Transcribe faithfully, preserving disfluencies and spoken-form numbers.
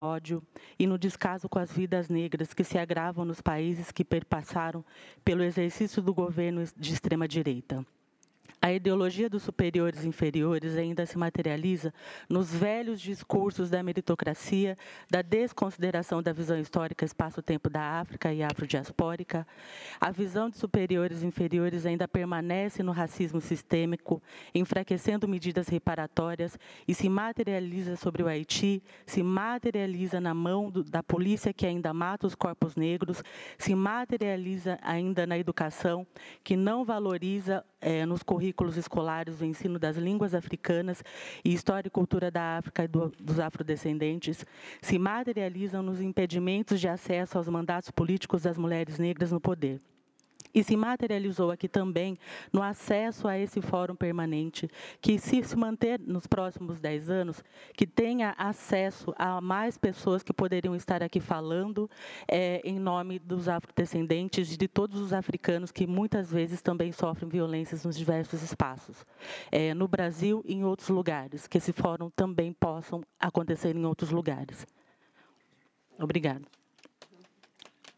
ódio e no descaso com as vidas negras que se agravam nos países que perpassaram pelo exercício do governo de extrema-direita. A ideologia dos superiores e inferiores ainda se materializa nos velhos discursos da meritocracia, da desconsideração da visão histórica espaço-tempo da África e afrodiaspórica. A visão de superiores e inferiores ainda permanece no racismo sistêmico, enfraquecendo medidas reparatórias e se materializa sobre o Haiti, se materializa na mão do, da polícia que ainda mata os corpos negros, se materializa ainda na educação, que não valoriza eh, nos currículos escolares o ensino das línguas africanas e história e cultura da África e do, dos afrodescendentes, se materializam nos impedimentos de acesso aos mandatos políticos das mulheres negras no poder. E se materializou aqui também no acesso a esse fórum permanente, que se se manter nos próximos dez anos, que tenha acesso a mais pessoas que poderiam estar aqui falando é, em nome dos afrodescendentes e de todos os africanos que muitas vezes também sofrem violências nos diversos espaços, é, no Brasil e em outros lugares, que esse fórum também possam acontecer em outros lugares. Obrigada.